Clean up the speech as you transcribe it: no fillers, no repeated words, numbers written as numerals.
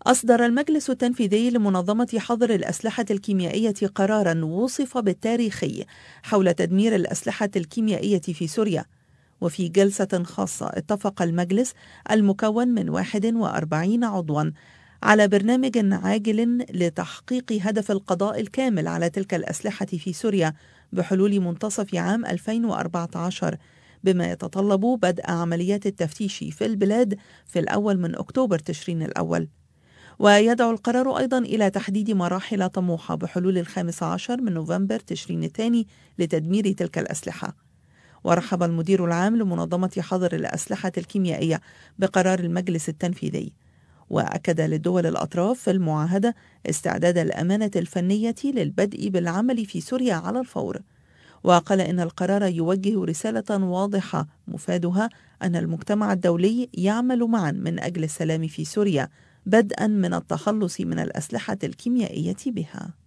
أصدر المجلس التنفيذي لمنظمة حظر الأسلحة الكيميائية قراراً وصف بالتاريخي حول تدمير الأسلحة الكيميائية في سوريا. وفي جلسة خاصة اتفق المجلس المكون من 41 عضواً على برنامج عاجل لتحقيق هدف القضاء الكامل على تلك الأسلحة في سوريا بحلول منتصف عام 2014، بما يتطلب بدء عمليات التفتيش في البلاد في الأول من أكتوبر تشرين الأول. ويدعو القرار أيضا إلى تحديد مراحل طموحة بحلول 15 من نوفمبر تشرين الثاني لتدمير تلك الأسلحة. ورحب المدير العام لمنظمة حظر الأسلحة الكيميائية بقرار المجلس التنفيذي، وأكد للدول الأطراف في المعاهدة استعداد الأمانة الفنية للبدء بالعمل في سوريا على الفور. وقال إن القرار يوجه رسالة واضحة مفادها أن المجتمع الدولي يعمل معا من أجل السلام في سوريا، بدءا من التخلص من الأسلحة الكيميائية بها.